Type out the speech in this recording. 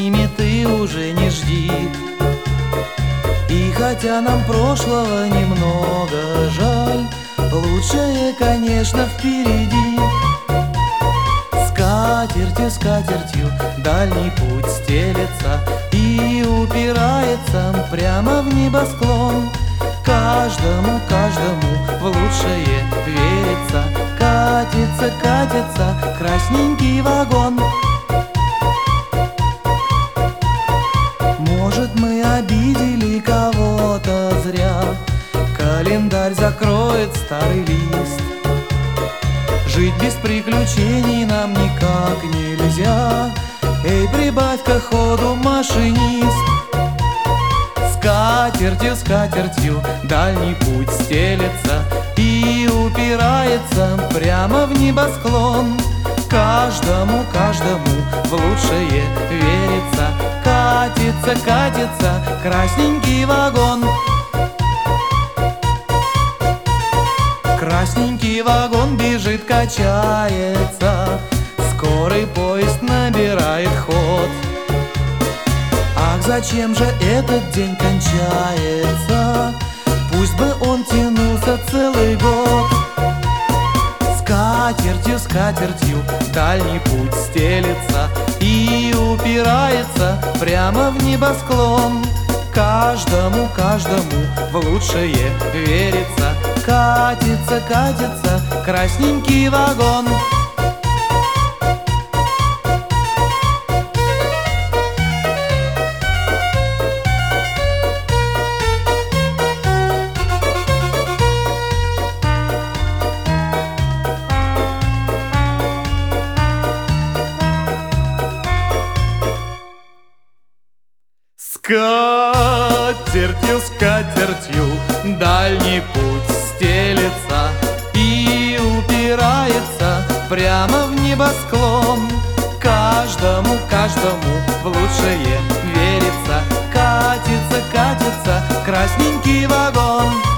другими ты уже не жди. И хотя нам прошлого немного жаль, лучшее, конечно, впереди. Скатертью, скатертью дальний путь стелется и упирается прямо в небосклон. Каждому, каждому в лучшее верится. Катится, катится красненький вагон. Может, мы обидели кого-то зря, календарь закроет старый лист. Жить без приключений нам никак нельзя. Эй, прибавь-ка ходу, машинист. Скатертью, скатертью дальний путь стелется и упирается прямо в небосклон. Каждому, каждому в лучшее верится. Катится, катится красненький вагон. Красненький вагон бежит, качается, скорый поезд набирает ход. Ах, зачем же этот день кончается? Пусть бы он тянулся целый год. Скатертью, скатертью дальний путь стелется и упирается прямо в небосклон. Каждому, каждому в лучшее верится. Катится, катится красненький вагон. Скатертью, скатертью дальний путь стелется и упирается прямо в небосклон. Каждому, каждому в лучшее верится. Катится, катится красненький вагон.